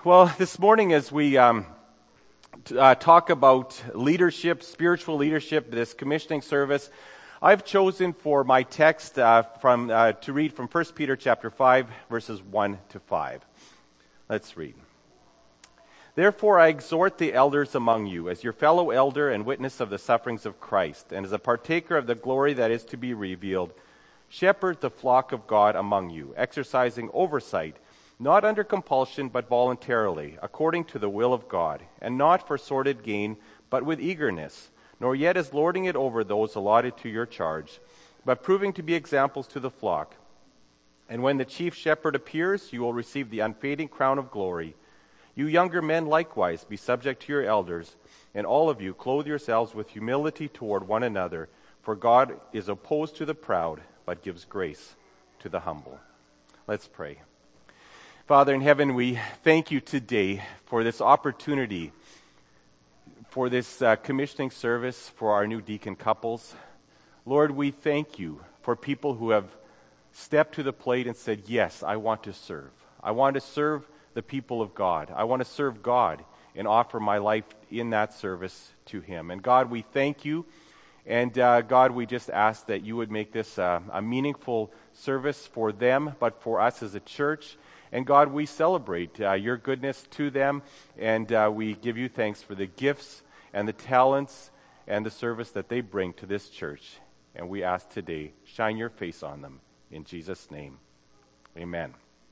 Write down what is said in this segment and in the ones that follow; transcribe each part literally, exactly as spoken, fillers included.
Well, this morning as we um, t- uh, talk about leadership, spiritual leadership, this commissioning service, I've chosen for my text uh, from uh, to read from First Peter chapter five, verses one to five. Let's read. Therefore I exhort the elders among you, as your fellow elder and witness of the sufferings of Christ, and as a partaker of the glory that is to be revealed, shepherd the flock of God among you, exercising oversight, not under compulsion, but voluntarily, according to the will of God, and not for sordid gain, but with eagerness, nor yet as lording it over those allotted to your charge, but proving to be examples to the flock. And when the chief shepherd appears, you will receive the unfading crown of glory. You younger men likewise be subject to your elders, and all of you clothe yourselves with humility toward one another, for God is opposed to the proud, but gives grace to the humble. Let's pray. Father in heaven, we thank you today for this opportunity, for this uh, commissioning service for our new deacon couples. Lord, we thank you for people who have stepped to the plate and said, yes, I want to serve. I want to serve the people of God. I want to serve God and offer my life in that service to him. And God, we thank you. And uh, God, we just ask that you would make this uh, a meaningful service for them, but for us as a church. And God, we celebrate uh, your goodness to them, and uh, we give you thanks for the gifts and the talents and the service that they bring to this church. And we ask today, shine your face on them. In Jesus' name, amen.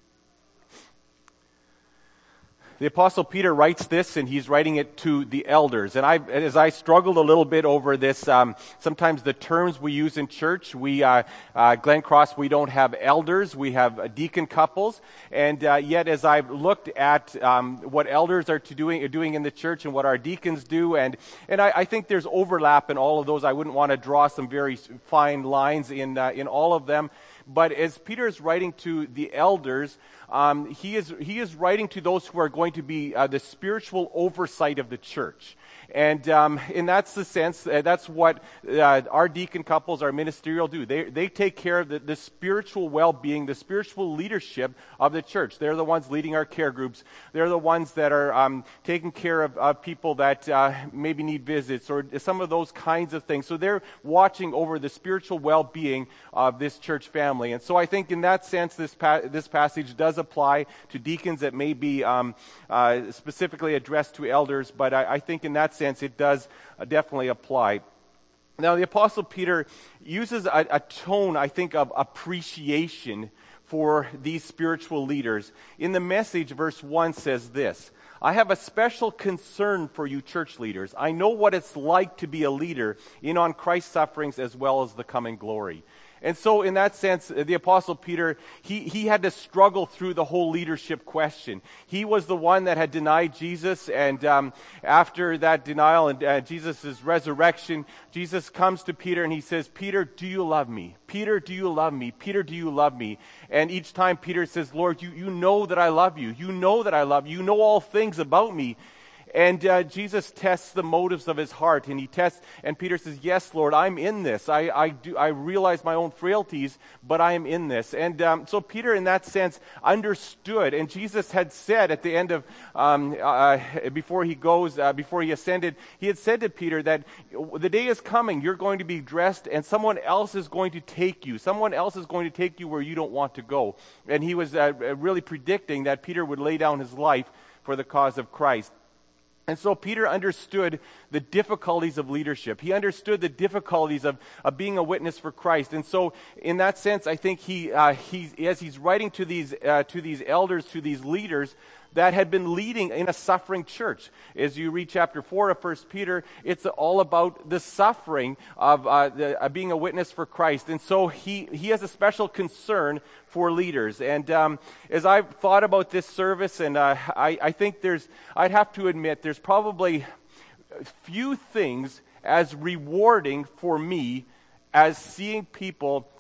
The Apostle Peter writes this, and he's writing it to the elders. And I, as I struggled a little bit over this, um, sometimes the terms we use in church, we, uh, uh, Glen Cross, we don't have elders, we have uh, deacon couples. And uh, yet, as I've looked at um, what elders are to doing, are doing in the church and what our deacons do, and and I, I think there's overlap in all of those. I wouldn't want to draw some very fine lines in uh, in all of them. But as Peter is writing to the elders, um, he is he is writing to those who are going to be uh, the spiritual oversight of the church. And um, and that's the sense, uh, that's what uh, our deacon couples, our ministerial do. They they take care of the, the spiritual well-being, the spiritual leadership of the church. They're the ones leading our care groups. They're the ones that are um, taking care of, of people that uh, maybe need visits or some of those kinds of things. So they're watching over the spiritual well-being of this church family. And so I think in that sense, this pa- this passage does apply to deacons that may be um, uh, specifically addressed to elders, but I, I think in that sense it does uh, definitely apply. Now the Apostle Peter uses a, a tone, I think, of appreciation for these spiritual leaders. In the Message, verse one says this: I have a special concern for you church leaders. I know what it's like to be a leader in on Christ's sufferings as well as the coming glory. And so in that sense, the Apostle Peter, he, he had to struggle through the whole leadership question. He was the one that had denied Jesus, and um, after that denial and uh, Jesus' resurrection, Jesus comes to Peter and he says, Peter, do you love me? Peter, do you love me? Peter, do you love me? And each time Peter says, Lord, you, you know that I love you. You know that I love you. You know all things about me. And uh, Jesus tests the motives of his heart, and he tests, and Peter says, yes, Lord, I'm in this. I, I do. I realize my own frailties, but I am in this. And um, so Peter, in that sense, understood. And Jesus had said at the end of, um, uh, before he goes, uh, before he ascended, he had said to Peter that the day is coming, you're going to be dressed, and someone else is going to take you. Someone else is going to take you where you don't want to go. And he was uh, really predicting that Peter would lay down his life for the cause of Christ. And so Peter understood the difficulties of leadership. He understood the difficulties of, of being a witness for Christ. And so in that sense, I think he, uh, he as he's writing to these, uh, to these elders, to these leaders that had been leading in a suffering church. As you read chapter four of First Peter, it's all about the suffering of uh, the, uh, being a witness for Christ. And so he, he has a special concern for leaders. And um, as I've thought about this service, and uh, I, I think there's, I'd have to admit, there's probably few things as rewarding for me as seeing people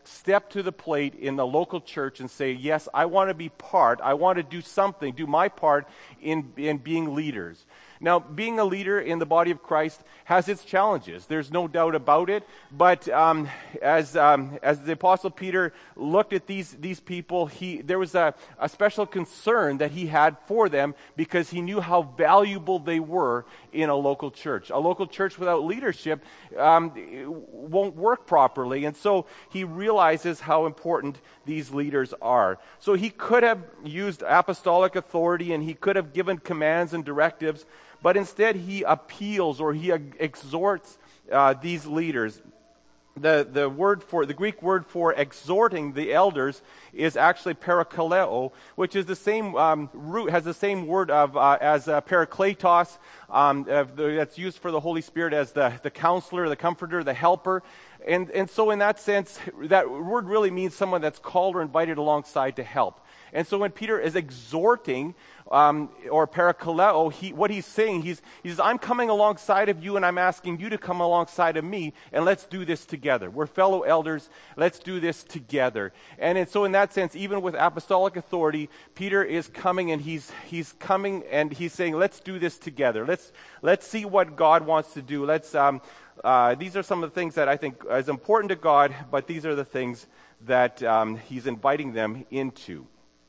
step to the plate in the local church and say, yes, I want to be part, I want to do something, do my part in, in being leaders. Now, being a leader in the body of Christ has its challenges. There's no doubt about it. But um, as um, as the Apostle Peter looked at these these people, he there was a, a special concern that he had for them because he knew how valuable they were in a local church. A local church without leadership um, won't work properly. And so he realizes how important these leaders are. So he could have used apostolic authority and he could have given commands and directives, but instead he appeals or he exhorts uh, these leaders. The the word for the Greek word for exhorting the elders is actually parakaleo, which is the same um, root has the same word of uh, as uh, parakletos um, uh, the, that's used for the Holy Spirit as the the counselor, the comforter, the helper. And and so in that sense, that word really means someone that's called or invited alongside to help. And so when Peter is exhorting um, or parakaleo, he, what he's saying, he's, he says, I'm coming alongside of you and I'm asking you to come alongside of me and let's do this together. We're fellow elders. Let's do this together. And, and so in that sense, even with apostolic authority, Peter is coming and he's he's coming and he's saying, let's do this together. Let's let's see what God wants to do. Let's um, uh, these are some of the things that I think is important to God, but these are the things that um, he's inviting them into.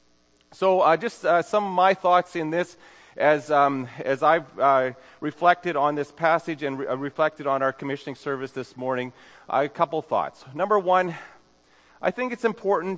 So uh, just uh, some of my thoughts in this as um, as I've uh, reflected on this passage and re- uh, reflected on our commissioning service this morning, uh, a couple thoughts. Number one, I think it's important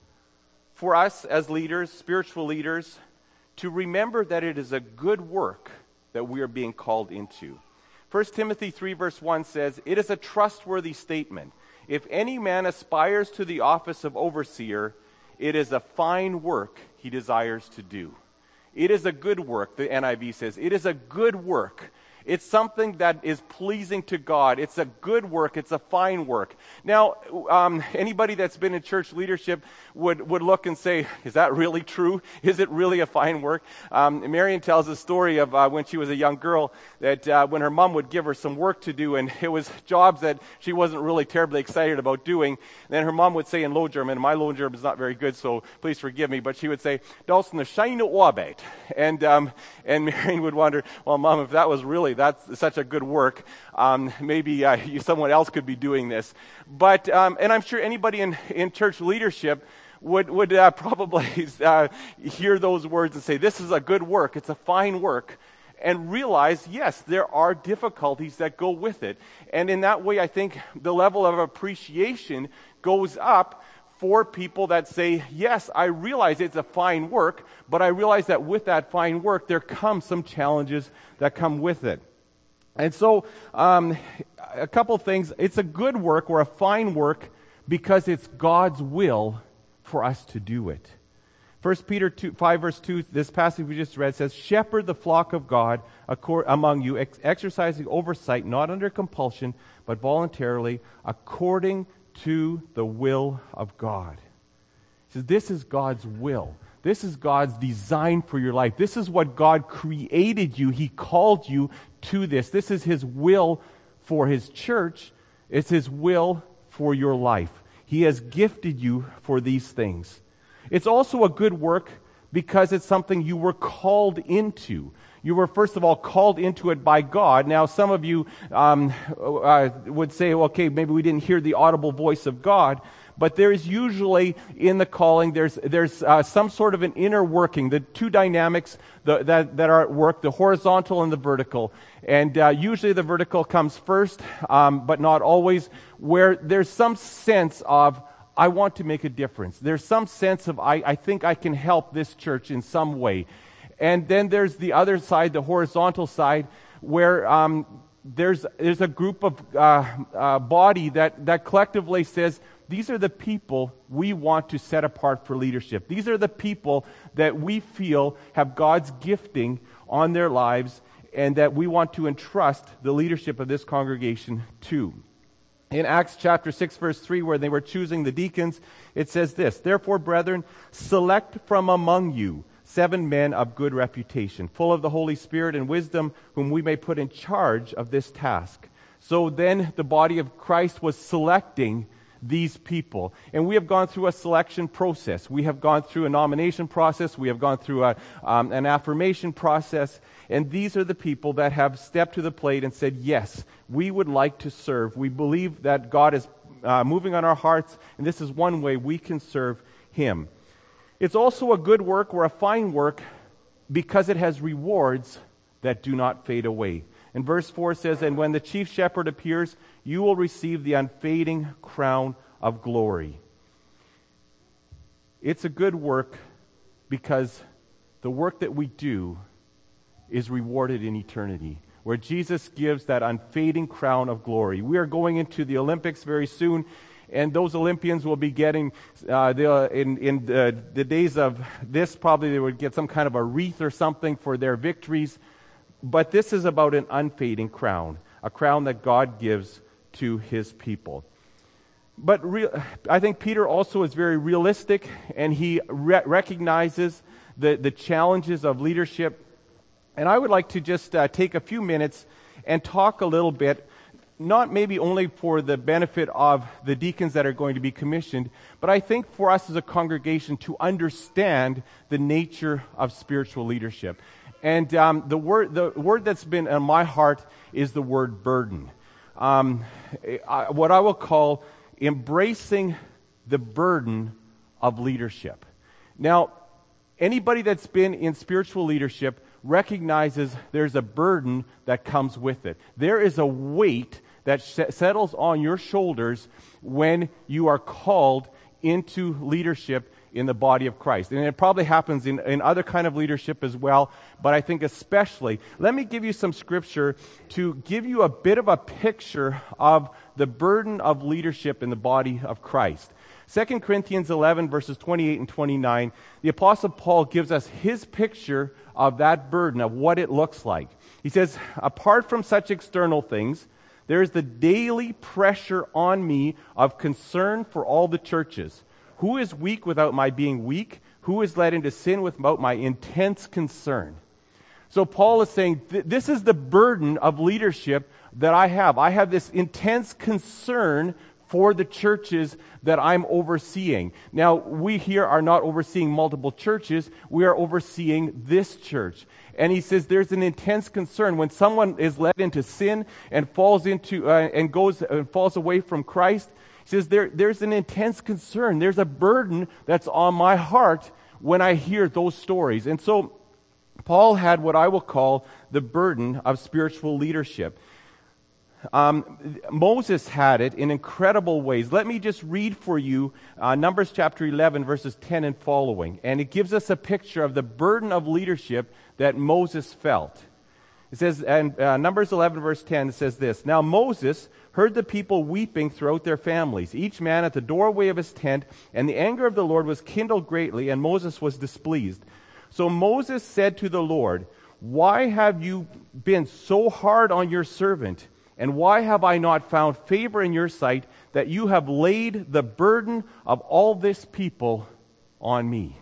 for us as leaders, spiritual leaders, to remember that it is a good work that we are being called into. First Timothy three verse one says, it is a trustworthy statement. If any man aspires to the office of overseer, it is a fine work he desires to do. It is a good work, the N I V says. It is a good work. It's something that is pleasing to God. It's a good work. It's a fine work. Now, um, anybody that's been in church leadership would, would look and say, is that really true? Is it really a fine work? Um, Marion tells a story of uh, when she was a young girl that uh, when her mom would give her some work to do, and it was jobs that she wasn't really terribly excited about doing. Then her mom would say in Low German, my Low German is not very good, so please forgive me, but she would say, "Das ne scheine Arbeit." And, um, and Marion would wonder, well, Mom, if that was really that's such a good work, um, maybe uh, you, someone else could be doing this. But um, and I'm sure anybody in, in church leadership would would uh, probably uh, hear those words and say, this is a good work, it's a fine work, and realize, yes, there are difficulties that go with it. And in that way, I think the level of appreciation goes up for people that say, yes, I realize it's a fine work, but I realize that with that fine work, there come some challenges that come with it. And so, um, a couple things. It's a good work or a fine work because it's God's will for us to do it. First Peter two, five verse two, this passage we just read says, shepherd the flock of God among you, ex- exercising oversight, not under compulsion, but voluntarily, according to the will of God. He says, this is God's will. This is God's design for your life. This is what God created you. He called you to this. This is His will for His church. It's His will for your life. He has gifted you for these things. It's also a good work because it's something you were called into. You were, first of all, called into it by God. Now, some of you um, uh, would say, okay, maybe we didn't hear the audible voice of God, but there is usually in the calling, there's there's uh, some sort of an inner working, the two dynamics the, that, that are at work, the horizontal and the vertical. And uh, usually the vertical comes first, um, but not always, where there's some sense of, I want to make a difference. There's some sense of, I, I think I can help this church in some way. And then there's the other side, the horizontal side, where um, there's there's a group of uh, uh, body that, that collectively says, these are the people we want to set apart for leadership. These are the people that we feel have God's gifting on their lives and that we want to entrust the leadership of this congregation to. In Acts chapter six, verse three, where they were choosing the deacons, it says this, therefore, brethren, select from among you seven men of good reputation, full of the Holy Spirit and wisdom, whom we may put in charge of this task. So then the body of Christ was selecting these people. And we have gone through a selection process. We have gone through a nomination process. We have gone through a, um, an affirmation process. And these are the people that have stepped to the plate and said, yes, we would like to serve. We believe that God is uh, moving on our hearts, and this is one way we can serve Him. It's also a good work or a fine work because it has rewards that do not fade away. And verse four says, and when the chief shepherd appears, you will receive the unfading crown of glory. It's a good work because the work that we do is rewarded in eternity, where Jesus gives that unfading crown of glory. We are going into the Olympics very soon, and those Olympians will be getting, uh, in, in the, the days of this, probably they would get some kind of a wreath or something for their victories. But this is about an unfading crown, a crown that God gives to His people. But re- I think Peter also is very realistic, and he re- recognizes the, the challenges of leadership. And I would like to just uh, take a few minutes and talk a little bit, not maybe only for the benefit of the deacons that are going to be commissioned, but I think for us as a congregation to understand the nature of spiritual leadership. And um, the word the word that's been in my heart is the word burden. Um, I, what I will call embracing the burden of leadership. Now, anybody that's been in spiritual leadership recognizes there's a burden that comes with it. There is a weight that sh- settles on your shoulders when you are called into leadership in the body of Christ. And it probably happens in, in other kind of leadership as well, but I think especially, let me give you some scripture to give you a bit of a picture of the burden of leadership in the body of Christ. Second Corinthians eleven, verses twenty-eight and twenty-nine, the Apostle Paul gives us his picture of that burden, of what it looks like. He says, apart from such external things, there is the daily pressure on me of concern for all the churches. Who is weak without my being weak? Who is led into sin without my intense concern? So Paul is saying, th- this is the burden of leadership that I have. I have this intense concern for the churches that I'm overseeing. Now, we here are not overseeing multiple churches. We are overseeing this church. And he says there's an intense concern when someone is led into sin and falls into uh, and goes and falls away from Christ. He says there, there's an intense concern. There's a burden that's on my heart when I hear those stories. And so Paul had what I will call the burden of spiritual leadership. Um, Moses had it in incredible ways. Let me just read for you uh, Numbers chapter eleven, verses ten and following. And it gives us a picture of the burden of leadership that Moses felt. It says, and uh, Numbers eleven, verse ten, it says this, Now Moses heard the people weeping throughout their families, each man at the doorway of his tent, and the anger of the Lord was kindled greatly, and Moses was displeased. So Moses said to the Lord, Why have you been so hard on your servant? And why have I not found favor in your sight that you have laid the burden of all this people on me?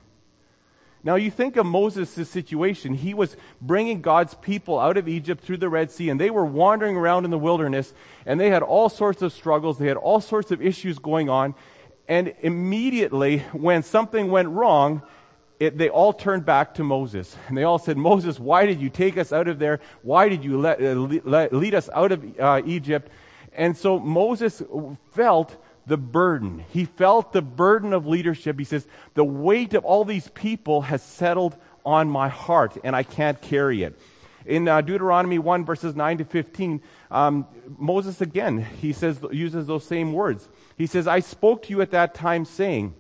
Now you think of Moses' situation. He was bringing God's people out of Egypt through the Red Sea, and they were wandering around in the wilderness, and they had all sorts of struggles. They had all sorts of issues going on. And immediately, when something went wrong, It, they all turned back to Moses. And they all said, Moses, why did you take us out of there? Why did you let, uh, let, lead us out of uh, Egypt? And so Moses felt the burden. He felt the burden of leadership. He says, the weight of all these people has settled on my heart, and I can't carry it. In uh, Deuteronomy one, verses nine to fifteen, um, Moses again, he says, uses those same words. He says, I spoke to you at that time saying,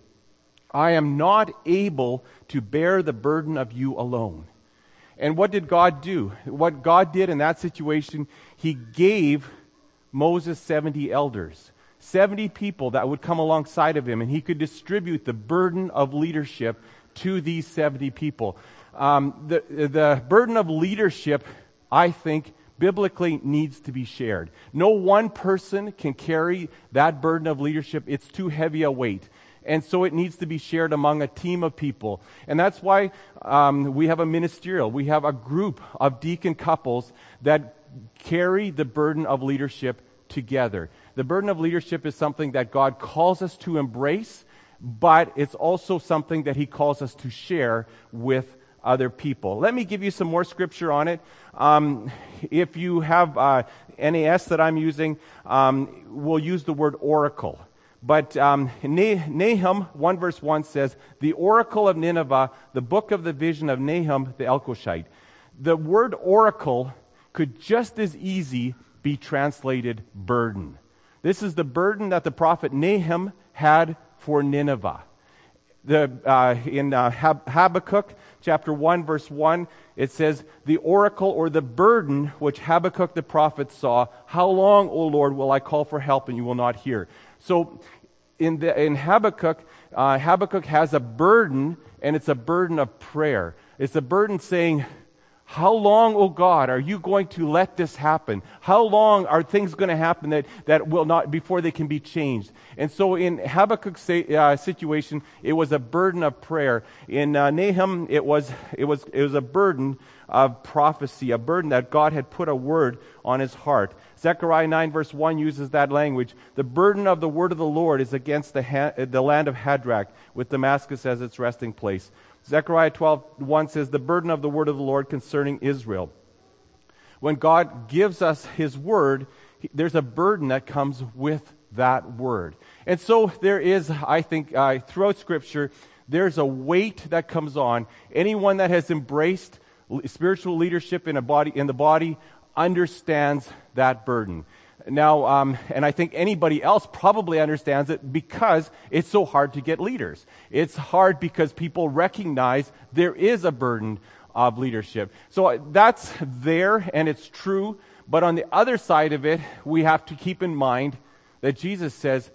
I am not able to bear the burden of you alone. And what did God do? What God did in that situation, He gave Moses seventy elders, seventy people that would come alongside of him, and he could distribute the burden of leadership to these seventy people. Um, the, the burden of leadership, I think, biblically needs to be shared. No one person can carry that burden of leadership. It's too heavy a weight. And so it needs to be shared among a team of people. And that's why um, we have a ministerial. We have a group of deacon couples that carry the burden of leadership together. The burden of leadership is something that God calls us to embrace, but it's also something that he calls us to share with other people. Let me give you some more scripture on it. Um, if you have uh, N A S that I'm using, um, we'll use the word oracle. But um, Nahum one verse one says, the oracle of Nineveh, the book of the vision of Nahum the Elkoshite. The word oracle could just as easy be translated burden. This is the burden that the prophet Nahum had for Nineveh. The, uh, in uh, Hab- Habakkuk chapter one verse one, it says, the oracle or the burden which Habakkuk the prophet saw, how long, O Lord, will I call for help and you will not hear? So in, the, in Habakkuk, uh, Habakkuk has a burden, and it's a burden of prayer. It's a burden saying, how long, O God, are you going to let this happen? How long are things going to happen that, that will not, before they can be changed? And so in Habakkuk's uh, situation, it was a burden of prayer. In uh, Nahum, it was, it was, it was a burden of prophecy, a burden that God had put a word on his heart. Zechariah nine verse one uses that language. The burden of the word of the Lord is against the, ha- the land of Hadrach, with Damascus as its resting place. Zechariah twelve one says, the burden of the word of the Lord concerning Israel. When God gives us his word, there's a burden that comes with that word. And so there is, I think, uh, throughout Scripture, there's a weight that comes on. Anyone that has embraced spiritual leadership in a body, in the body understands that burden. Now, um, and I think anybody else probably understands it because it's so hard to get leaders. It's hard because people recognize there is a burden of leadership. So that's there, and it's true. But on the other side of it, we have to keep in mind that Jesus says,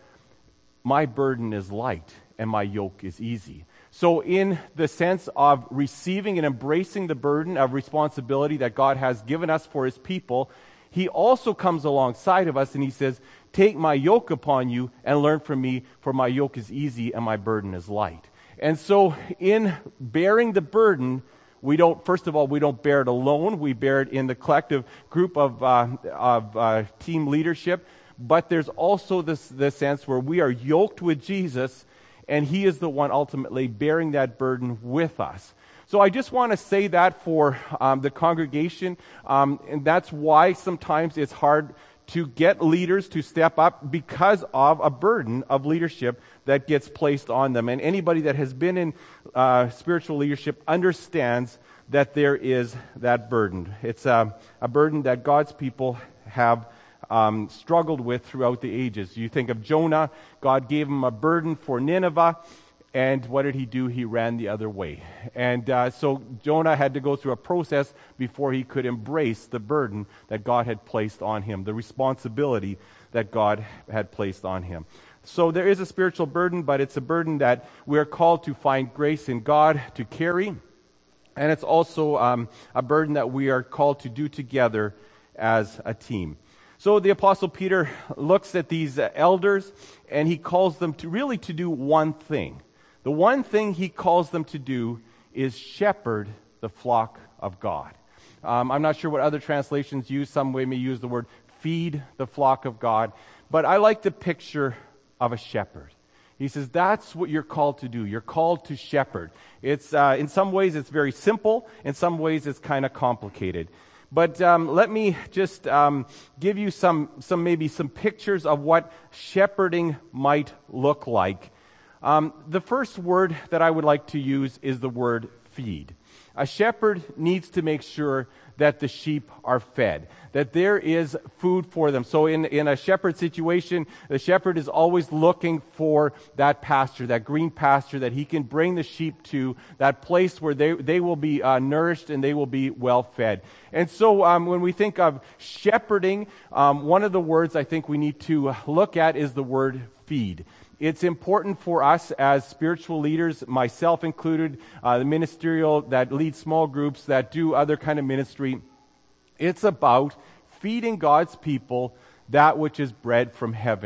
my burden is light and my yoke is easy. So in the sense of receiving and embracing the burden of responsibility that God has given us for his people, he also comes alongside of us and he says, take my yoke upon you and learn from me, for my yoke is easy and my burden is light. And so in bearing the burden, we don't, first of all, we don't bear it alone. We bear it in the collective group of, uh, of uh, team leadership. But there's also this, this sense where we are yoked with Jesus, and he is the one ultimately bearing that burden with us. So I just want to say that for um, the congregation, um, and that's why sometimes it's hard to get leaders to step up, because of a burden of leadership that gets placed on them. And anybody that has been in uh, spiritual leadership understands that there is that burden. It's a, a burden that God's people have Um, struggled with throughout the ages. You think of Jonah. God gave him a burden for Nineveh, and what did he do? He ran the other way. And uh, so Jonah had to go through a process before he could embrace the burden that God had placed on him, the responsibility that God had placed on him. So there is a spiritual burden, but it's a burden that we're called to find grace in God to carry, and it's also um, a burden that we are called to do together as a team. So the Apostle Peter looks at these uh, elders, and he calls them to really to do one thing. The one thing he calls them to do is shepherd the flock of God. Um, I'm not sure what other translations use. Some way may use the word feed the flock of God. But I like the picture of a shepherd. He says that's what you're called to do. You're called to shepherd. It's uh, in some ways it's very simple. In some ways it's kind of complicated. But um, let me just um, give you some, some maybe some pictures of what shepherding might look like. Um, the first word that I would like to use is the word feed. A shepherd needs to make sure that the sheep are fed, that there is food for them. So in, in a shepherd situation, the shepherd is always looking for that pasture, that green pasture that he can bring the sheep to, that place where they, they will be uh, nourished and they will be well fed. And so um, when we think of shepherding, um, one of the words I think we need to look at is the word feed. It's important for us as spiritual leaders, myself included, uh, the ministerial that lead small groups, that do other kind of ministry. It's about feeding God's people that which is bread from heaven.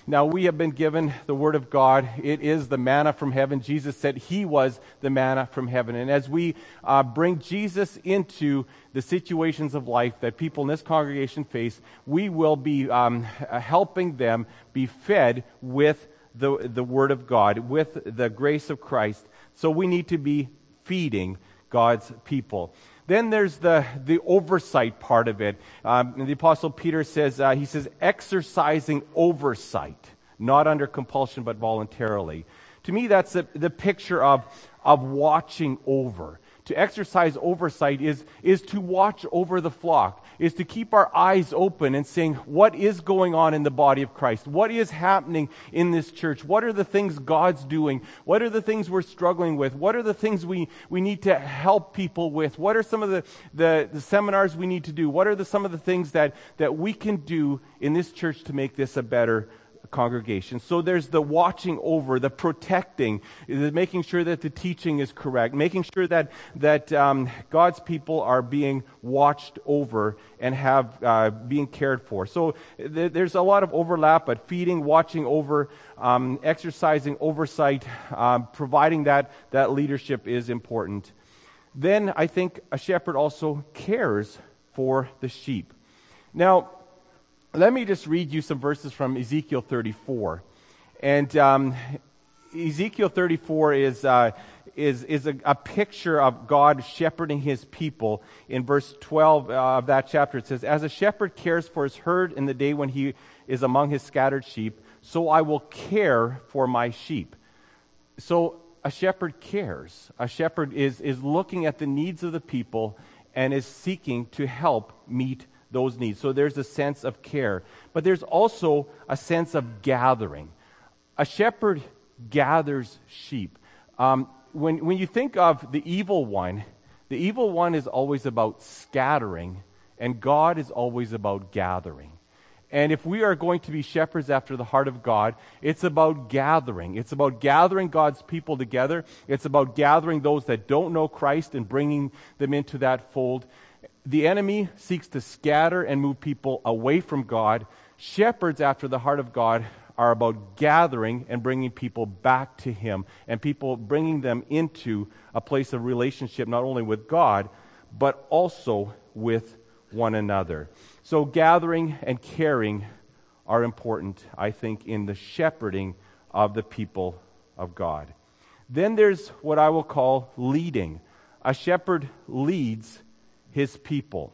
Now, we have been given the Word of God. It is the manna from heaven. Jesus said He was the manna from heaven. And as we uh, bring Jesus into the situations of life that people in this congregation face, we will be um, helping them be fed with the, the Word of God, with the grace of Christ. So we need to be feeding God's people. Then there's the, the oversight part of it. Um, the Apostle Peter says, uh, he says, exercising oversight, not under compulsion but voluntarily. To me, that's the, the picture of, of watching over. To exercise oversight is, is to watch over the flock, is to keep our eyes open and saying, what is going on in the body of Christ? What is happening in this church? What are the things God's doing? What are the things we're struggling with? What are the things we, we need to help people with? What are some of the, the, the seminars we need to do? What are the, some of the things that, that we can do in this church to make this a better congregation? So there's the watching over, the protecting, the making sure that the teaching is correct, making sure that that um, God's people are being watched over and have uh, being cared for. So th- there's a lot of overlap, but feeding, watching over, um, exercising oversight, um, providing that that leadership is important. Then I think a shepherd also cares for the sheep. Now, let me just read you some verses from Ezekiel thirty-four. And um, Ezekiel thirty-four is uh, is is a, a picture of God shepherding His people. In verse twelve uh, of that chapter, it says, "As a shepherd cares for his herd in the day when he is among his scattered sheep, so I will care for my sheep." So a shepherd cares. A shepherd is is looking at the needs of the people and is seeking to help meet those needs. So there's a sense of care. But there's also a sense of gathering. A shepherd gathers sheep. Um, when, when you think of the evil one, the evil one is always about scattering, and God is always about gathering. And if we are going to be shepherds after the heart of God, it's about gathering. It's about gathering God's people together. It's about gathering those that don't know Christ and bringing them into that fold. The enemy seeks to scatter and move people away from God. Shepherds after the heart of God are about gathering and bringing people back to Him, and people bringing them into a place of relationship not only with God, but also with one another. So gathering and caring are important, I think, in the shepherding of the people of God. Then there's what I will call leading. A shepherd leads his people.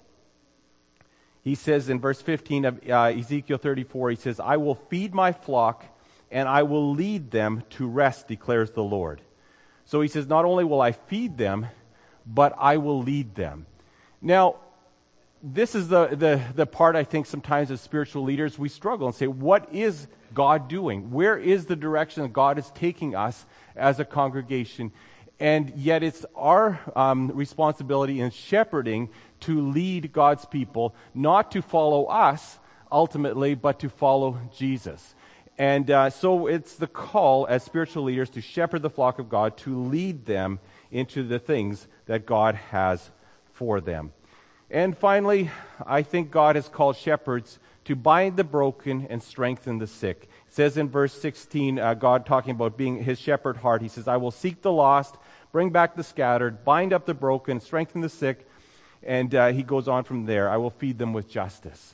He says in verse fifteen of uh, Ezekiel thirty-four, he says, "I will feed my flock and I will lead them to rest, declares the Lord." So he says, not only will I feed them, but I will lead them. Now, this is the, the, the part I think sometimes as spiritual leaders we struggle and say, what is God doing? Where is the direction that God is taking us as a congregation? And yet it's our um, responsibility in shepherding to lead God's people, not to follow us ultimately, but to follow Jesus. And uh, so it's the call as spiritual leaders to shepherd the flock of God, to lead them into the things that God has for them. And finally, I think God has called shepherds to bind the broken and strengthen the sick. It says in verse sixteen, uh, God talking about being His shepherd heart, He says, "I will seek the lost, bring back the scattered, bind up the broken, strengthen the sick." And uh, he goes on from there, "I will feed them with justice."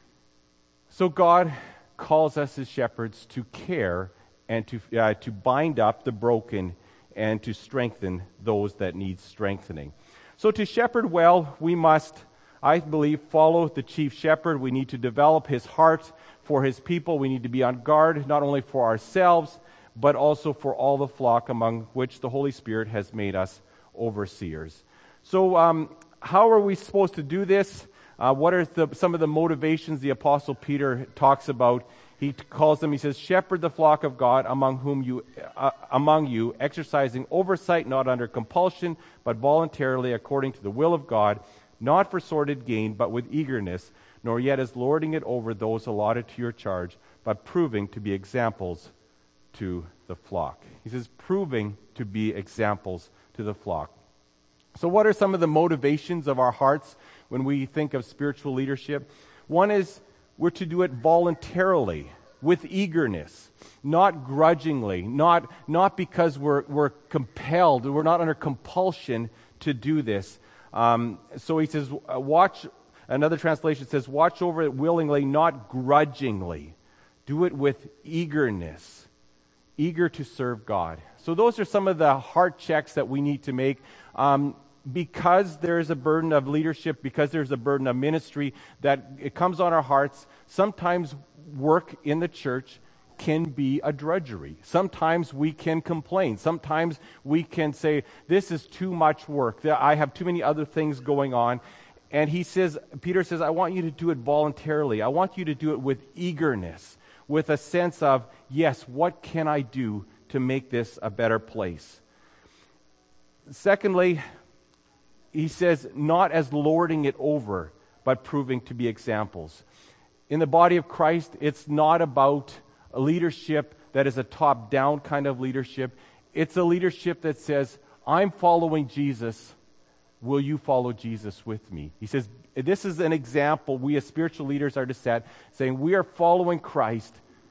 So God calls us as shepherds to care and to uh, to bind up the broken and to strengthen those that need strengthening. So to shepherd well, we must, I believe, follow the chief shepherd. We need to develop his heart for his people. We need to be on guard not only for ourselves, but also for all the flock among which the Holy Spirit has made us overseers. So um, how are we supposed to do this? Uh, what are the, some of the motivations the Apostle Peter talks about? He calls them, he says, "Shepherd the flock of God among whom you, uh, among you, exercising oversight not under compulsion, but voluntarily according to the will of God, not for sordid gain, but with eagerness, nor yet as lording it over those allotted to your charge, but proving to be examples to the flock." He says, proving to be examples to the flock. So what are some of the motivations of our hearts when we think of spiritual leadership? One is we're to do it voluntarily. with eagerness, not grudgingly, not, not because we're, we're compelled, we're not under compulsion to do this. Um, so he says, watch, another translation says, watch over it willingly, not grudgingly. Do it with eagerness, eager to serve God. So those are some of the heart checks that we need to make. Um, because there is a burden of leadership, because there's a burden of ministry, that it comes on our hearts, sometimes work in the church can be a drudgery. Sometimes we can complain. Sometimes we can say, this is too much work. I have too many other things going on. And he says, Peter says, I want you to do it voluntarily. I want you to do it with eagerness, with a sense of, yes, what can I do to make this a better place? Secondly, he says, not as lording it over, but proving to be examples. In the body of Christ, it's not about a leadership that is a top-down kind of leadership. It's a leadership that says, I'm following Jesus. Will you follow Jesus with me? He says, this is an example we as spiritual leaders are to set, saying we are following Christ,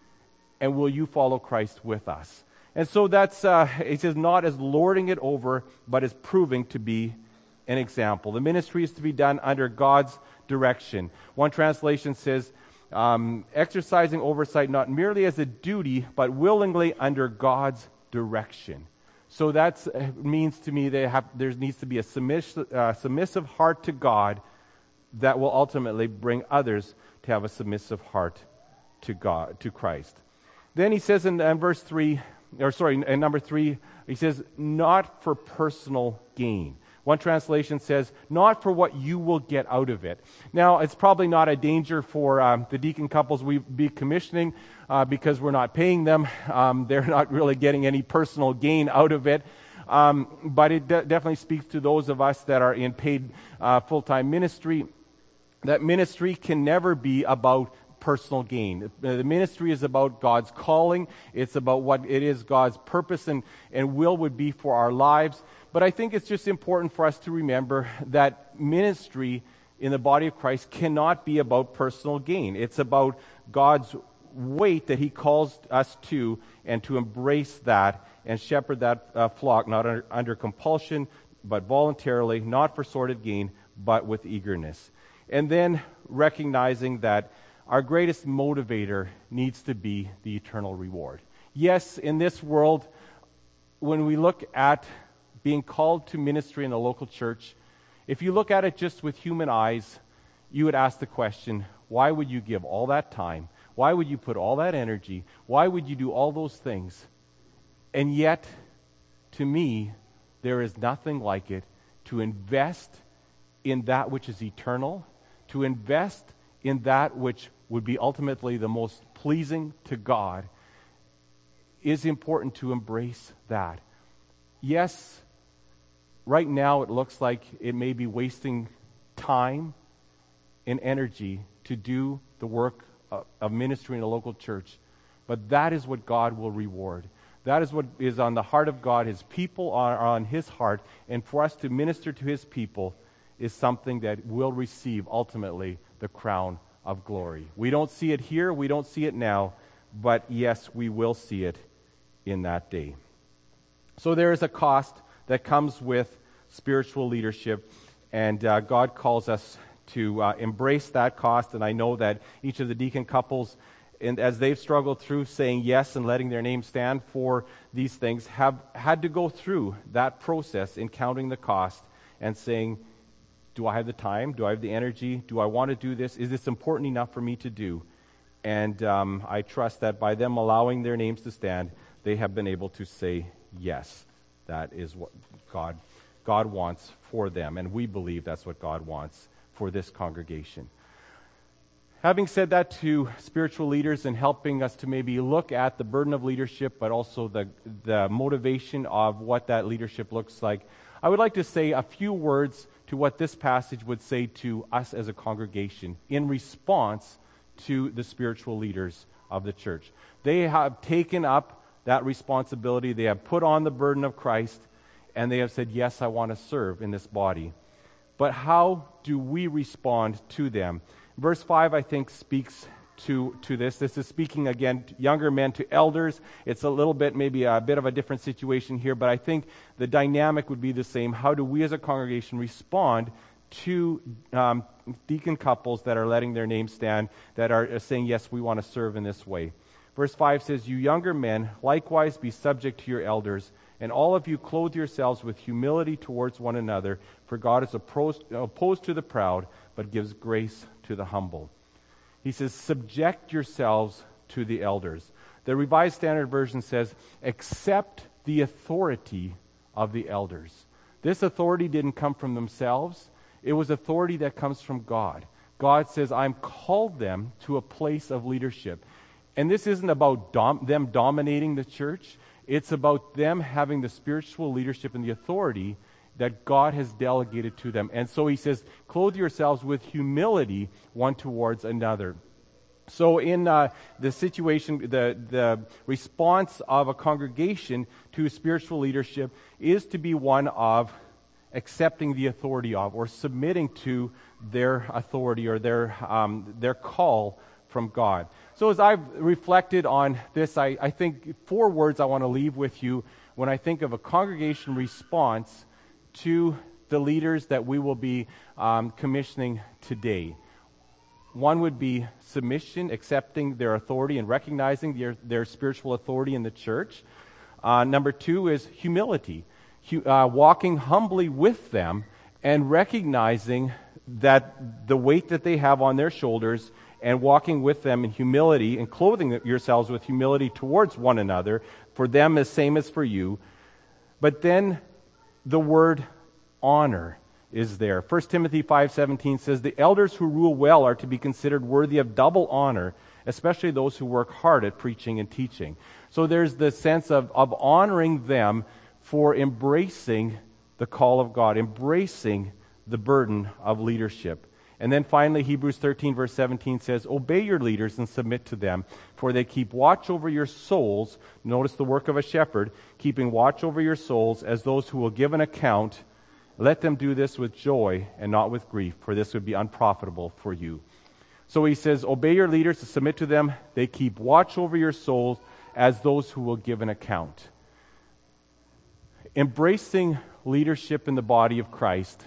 and will you follow Christ with us? And so that's, uh, he says, not as lording it over, but as proving to be an example. The ministry is to be done under God's direction. One translation says, um, exercising oversight not merely as a duty, but willingly under God's direction. So that means to me that have, there needs to be a submissive, uh, submissive heart to God that will ultimately bring others to have a submissive heart to God, to Christ. Then he says in, in verse three, or sorry, in number three, he says, not for personal gain. One translation says, not for what you will get out of it. Now, it's probably not a danger for um, the deacon couples we be commissioning uh, because we're not paying them. Um, they're not really getting any personal gain out of it. Um, but it de- definitely speaks to those of us that are in paid uh, full-time ministry. That ministry can never be about personal gain. The ministry is about God's calling. It's about what it is God's purpose and, and will would be for our lives. But I think it's just important for us to remember that ministry in the body of Christ cannot be about personal gain. It's about God's weight that he calls us to, and to embrace that and shepherd that uh, flock, not under, under compulsion, but voluntarily, not for sordid gain, but with eagerness. And then recognizing that our greatest motivator needs to be the eternal reward. Yes, in this world, when we look at being called to ministry in the local church, if you look at it just with human eyes, you would ask the question, why would you give all that time? Why would you put all that energy? Why would you do all those things? And yet, to me, there is nothing like it to invest in that which is eternal, to invest in that which would be ultimately the most pleasing to God. Is important to embrace that. Yes, right now it looks like it may be wasting time and energy to do the work of, of ministry in a local church, but that is what God will reward. That is what is on the heart of God. His people are on his heart, and for us to minister to his people is something that will receive ultimately the crown of glory. We don't see it here, we don't see it now, but yes, we will see it in that day. So there is a cost that comes with spiritual leadership, and uh, God calls us to uh, embrace that cost. And I know that each of the deacon couples, and as they've struggled through saying yes and letting their name stand for these things, have had to go through that process in counting the cost and saying, do I have the time? Do I have the energy? Do I want to do this? Is this important enough for me to do? And um, I trust that by them allowing their names to stand, they have been able to say yes. That is what God, God wants for them, and we believe that's what God wants for this congregation. Having said that to spiritual leaders and helping us to maybe look at the burden of leadership, but also the, the motivation of what that leadership looks like, I would like to say a few words to what this passage would say to us as a congregation in response to the spiritual leaders of the church. They have taken up that responsibility. They have put on the burden of Christ, and they have said, yes, I want to serve in this body. But how do we respond to them? Verse five, I think, speaks to, to this. This is speaking, again, to younger men to elders. It's a little bit, maybe a bit of a different situation here, but I think the dynamic would be the same. How do we as a congregation respond to um, deacon couples that are letting their name stand, that are saying, yes, we want to serve in this way? Verse five says, you younger men, likewise be subject to your elders, and all of you clothe yourselves with humility towards one another, for God is opposed, opposed to the proud, but gives grace to the humble. He says, subject yourselves to the elders. The Revised Standard Version says, accept the authority of the elders. This authority didn't come from themselves. It was authority that comes from God. God says, I'm called them to a place of leadership. And this isn't about dom- them dominating the church. It's about them having the spiritual leadership and the authority that God has delegated to them. And so he says, clothe yourselves with humility one towards another. So in uh, the situation, the, the response of a congregation to spiritual leadership is to be one of accepting the authority of, or submitting to their authority or their, um, their call from God. So as I've reflected on this, I, I think four words I want to leave with you when I think of a congregation response to the leaders that we will be um, commissioning today. One would be submission, accepting their authority and recognizing their, their spiritual authority in the church. Uh, number two is humility, Hu- uh, walking humbly with them and recognizing that the weight that they have on their shoulders, and walking with them in humility and clothing yourselves with humility towards one another, for them as same as for you. But then the word honor is there. First Timothy five seventeen says, the elders who rule well are to be considered worthy of double honor, especially those who work hard at preaching and teaching. So there's the sense of, of honoring them for embracing the call of God, embracing the burden of leadership. And then finally, Hebrews thirteen verse seventeen says, obey your leaders and submit to them, for they keep watch over your souls. Notice the work of a shepherd, keeping watch over your souls as those who will give an account. Let them do this with joy and not with grief, for this would be unprofitable for you. So he says, obey your leaders and submit to them. They keep watch over your souls as those who will give an account. Embracing leadership in the body of Christ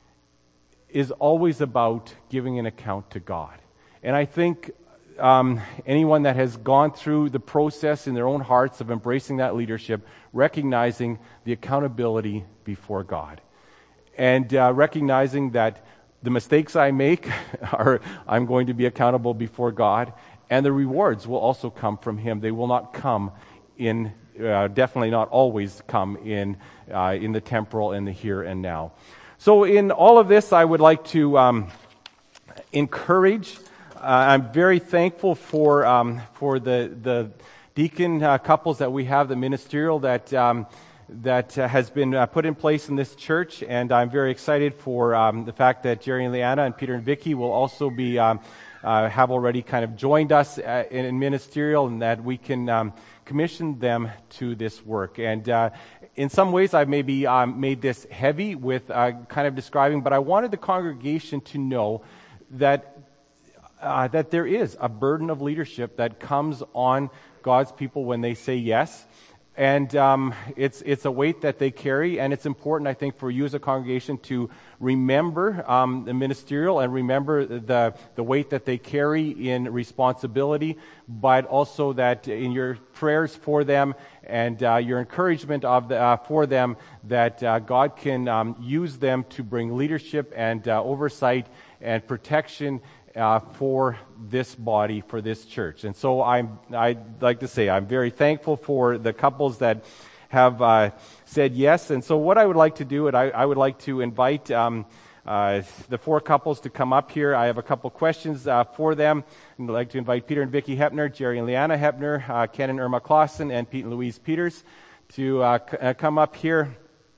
is always about giving an account to God. And I think um, anyone that has gone through the process in their own hearts of embracing that leadership, recognizing the accountability before God, and uh, recognizing that the mistakes I make are, I'm going to be accountable before God, and the rewards will also come from Him. They will not come in, uh, definitely not always come in, uh, in the temporal and the here and now. So in all of this, I would like to um, encourage. Uh, I'm very thankful for um, for the the deacon uh, couples that we have, the ministerial that um, that uh, has been uh, put in place in this church, and I'm very excited for um, the fact that Jerry and Leanna and Peter and Vicky will also be um, uh, have already kind of joined us uh, in, in ministerial, and that we can um, commission them to this work. And uh, in some ways, I've maybe um, made this heavy with uh, kind of describing, but I wanted the congregation to know that uh, that there is a burden of leadership that comes on God's people when they say yes. And um, it's it's a weight that they carry, and it's important, I think, for you as a congregation to remember um, the ministerial and remember the the weight that they carry in responsibility, but also that in your prayers for them and uh, your encouragement of the, uh, for them, that uh, God can um, use them to bring leadership and uh, oversight and protection Uh, for this body, for this church. And so I'm, I'd like to say I'm very thankful for the couples that have uh, said yes. And so what I would like to do, and I, I would like to invite um, uh, the four couples to come up here. I have a couple questions uh, for them. I'd like to invite Peter and Vicky Hepner, Jerry and Leanna Hepner, uh, Ken and Irma Clausen, and Pete and Louise Peters to uh, c- uh, come up here.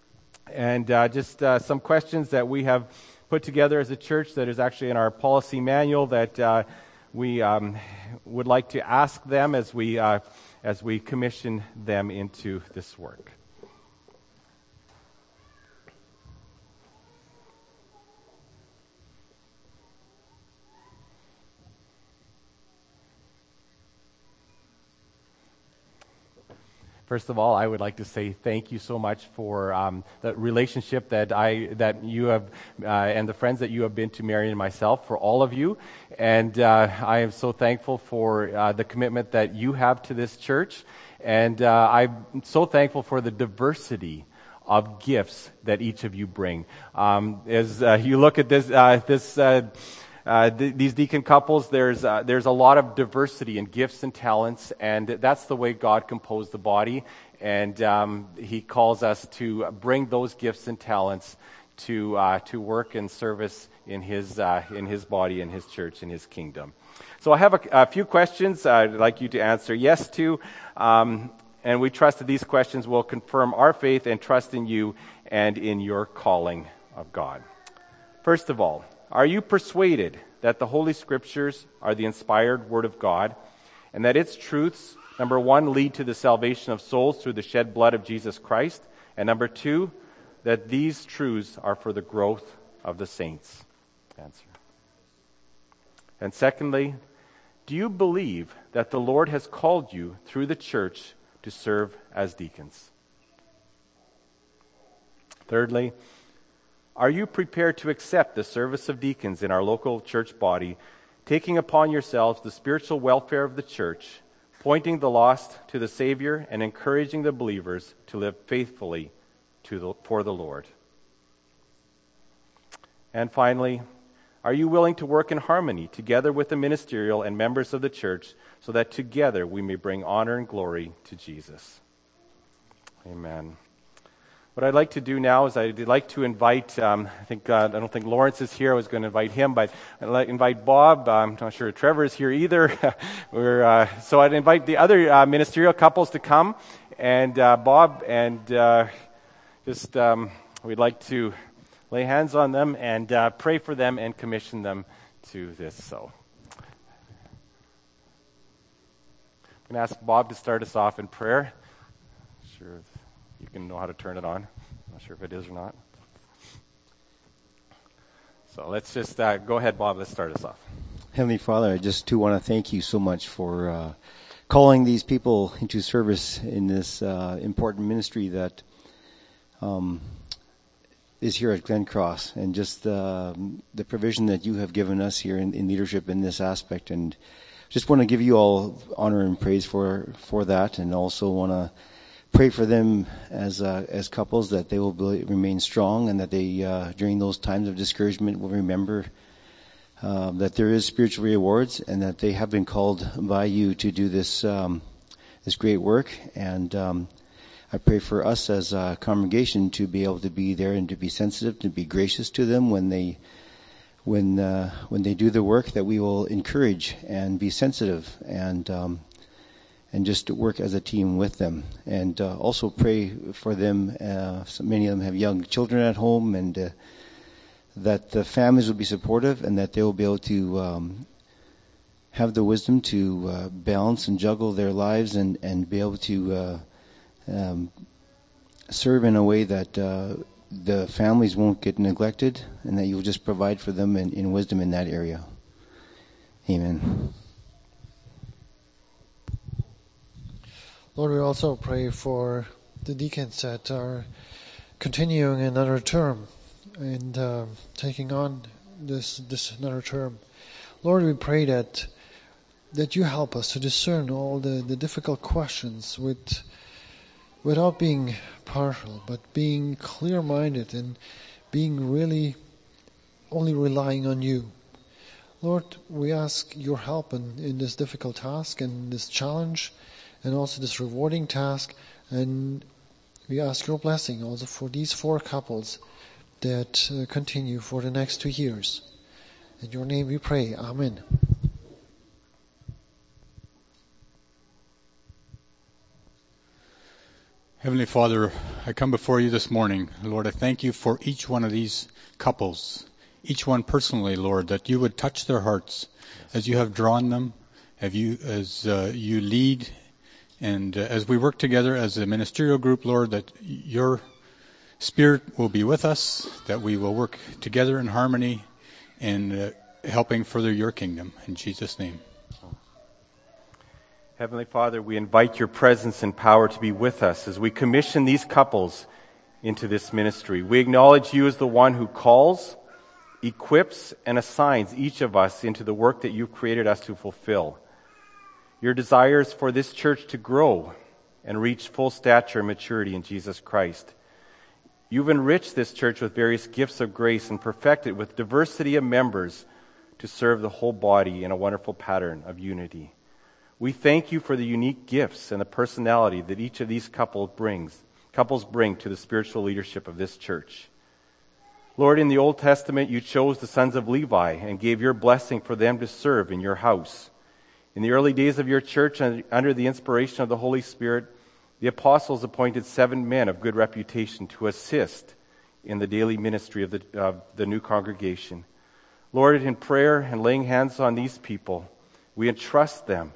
And uh, just uh, some questions that we have put together as a church that is actually in our policy manual that uh, we um, would like to ask them as we uh, as we commission them into this work. First of all, I would like to say thank you so much for um, the relationship that I that you have uh, and the friends that you have been to Marion and myself, for all of you. And uh, I am so thankful for uh, the commitment that you have to this church. And uh, I'm so thankful for the diversity of gifts that each of you bring. Um, as uh, you look at this, uh, this uh, uh, th- these deacon couples, there's uh, there's a lot of diversity in gifts and talents, and that's the way God composed the body. And um, He calls us to bring those gifts and talents to uh, to work and service in His uh, in His body, in His church, in His kingdom. So I have a, a few questions I'd like you to answer yes to. Um, And we trust that these questions will confirm our faith and trust in you and in your calling of God. First of all, are you persuaded that the Holy Scriptures are the inspired Word of God and that its truths, number one, lead to the salvation of souls through the shed blood of Jesus Christ, and number two, that these truths are for the growth of the saints? Answer. And secondly, do you believe that the Lord has called you through the church to serve as deacons? Thirdly, are you prepared to accept the service of deacons in our local church body, taking upon yourselves the spiritual welfare of the church, pointing the lost to the Savior, and encouraging the believers to live faithfully to the, for the Lord? And finally, are you willing to work in harmony together with the ministerial and members of the church so that together we may bring honor and glory to Jesus? Amen. What I'd like to do now is I'd like to invite, um, I think, uh, I don't think Lawrence is here. I was going to invite him, but I'd like to invite Bob. I'm not sure Trevor is here either. We're, uh, so I'd invite the other uh, ministerial couples to come, and uh, Bob, and uh, just um, we'd like to lay hands on them and uh, pray for them and commission them to this. So I'm going to ask Bob to start us off in prayer. Sure, you can know how to turn it on. I'm not sure if it is or not. So let's just uh, go ahead, Bob. Let's start us off. Heavenly Father, I just too want to thank you so much for uh, calling these people into service in this uh, important ministry that um, is here at Glen Cross, and just uh, the provision that you have given us here in, in leadership in this aspect. And just want to give you all honor and praise for for that, and also want to pray for them as uh, as couples, that they will be, remain strong, and that they uh, during those times of discouragement will remember uh, that there is spiritual rewards, and that they have been called by you to do this um, this great work. And um, I pray for us as a congregation to be able to be there and to be sensitive, to be gracious to them when they when uh, when they do the work, that we will encourage and be sensitive, and um, and just work as a team with them. And uh, also pray for them. Uh, so many of them have young children at home, and uh, that the families will be supportive, and that they will be able to um, have the wisdom to uh, balance and juggle their lives, and, and be able to uh, Um, serve in a way that uh, the families won't get neglected, and that you'll just provide for them in, in wisdom in that area. Amen. Lord, we also pray for the deacons that are continuing another term and uh, taking on this this another term. Lord, we pray that that you help us to discern all the, the difficult questions with without being partial, but being clear-minded and being really only relying on you. Lord, we ask your help in, in this difficult task and this challenge, and also this rewarding task, and we ask your blessing also for these four couples that uh, continue for the next two years. In your name we pray. Amen. Heavenly Father, I come before you this morning. Lord, I thank you for each one of these couples, each one personally, Lord, that you would touch their hearts as you have drawn them, have you, as uh, you lead, and uh, as we work together as a ministerial group, Lord, that your Spirit will be with us, that we will work together in harmony and uh, helping further your kingdom. In Jesus' name. Heavenly Father, we invite your presence and power to be with us as we commission these couples into this ministry. We acknowledge you as the one who calls, equips, and assigns each of us into the work that you've created us to fulfill. Your desire is for this church to grow and reach full stature and maturity in Jesus Christ. You've enriched this church with various gifts of grace and perfected with diversity of members to serve the whole body in a wonderful pattern of unity. We thank you for the unique gifts and the personality that each of these couples brings, couples bring to the spiritual leadership of this church. Lord, in the Old Testament, you chose the sons of Levi and gave your blessing for them to serve in your house. In the early days of your church, under the inspiration of the Holy Spirit, the apostles appointed seven men of good reputation to assist in the daily ministry of the, of the new congregation. Lord, in prayer and laying hands on these people, we entrust them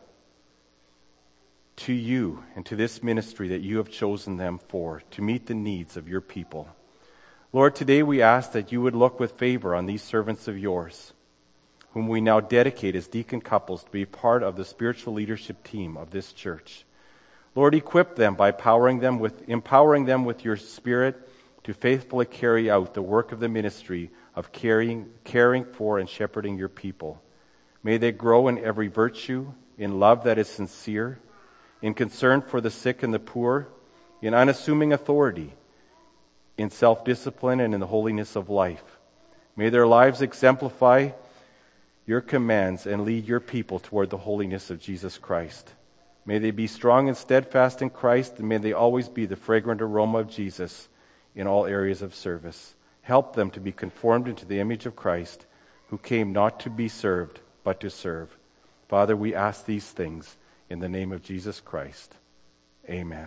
to you and to this ministry that you have chosen them for, to meet the needs of your people. Lord, today we ask that you would look with favor on these servants of yours, whom we now dedicate as deacon couples to be part of the spiritual leadership team of this church. Lord, equip them by empowering them with, empowering them with your Spirit to faithfully carry out the work of the ministry of caring, caring for and shepherding your people. May they grow in every virtue, in love that is sincere, in concern for the sick and the poor, in unassuming authority, in self-discipline, and in the holiness of life. May their lives exemplify your commands and lead your people toward the holiness of Jesus Christ. May they be strong and steadfast in Christ, and may they always be the fragrant aroma of Jesus in all areas of service. Help them to be conformed into the image of Christ, who came not to be served, but to serve. Father, we ask these things in the name of Jesus Christ. Amen.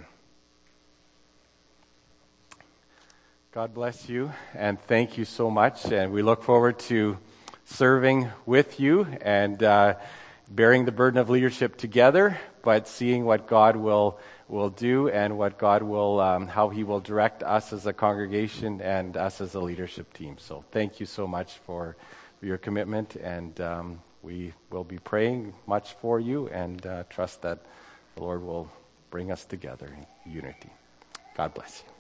God bless you, and thank you so much. And we look forward to serving with you and uh, bearing the burden of leadership together, but seeing what God will will do and what God will, um, how He will direct us as a congregation and us as a leadership team. So thank you so much for, for your commitment, and um, we will be praying much for you and uh, trust that the Lord will bring us together in unity. God bless you.